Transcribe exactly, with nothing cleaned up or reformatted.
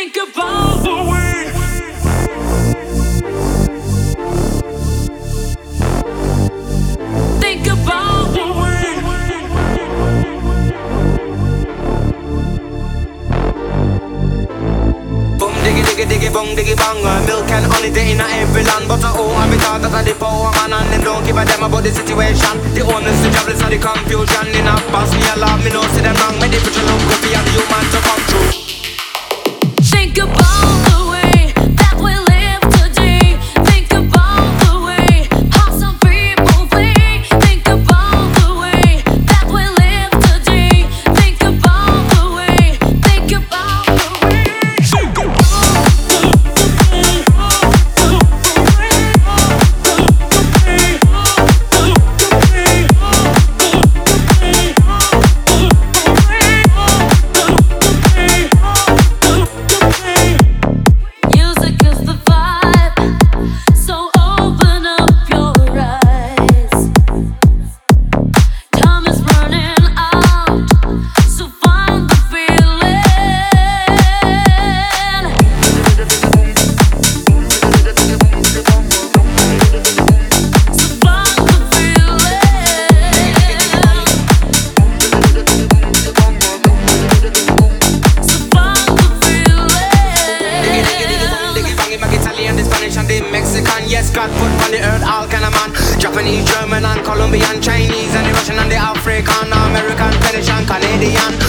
Think about the way. Think about the way. Boom diggy diggy diggy boom diggy bang. Milk and honey they in every land, but I own have it all that I the power man, and them don't give a damn about the situation. The owners, the jobless, and the confusion. In a pass me alarm, me know see them wrong. Me the future look good for the human to come true. Think about the way that we live today. Think about the way how some people think. Think about the way that we live today. Think about the way. Think about the way. Think about music is the vibe, so open up your eyes. Time is running out, so find the feeling. So find the feeling. So find the Diggy diggy diggy boom feeling. diggy bang. Make Italian, the Spanish, and the Mexican. Yes, God put on the earth all kind of man. Japanese, German, and Colombian, Chinese, and the Russian, and the African, American, Finnish, and Canadian.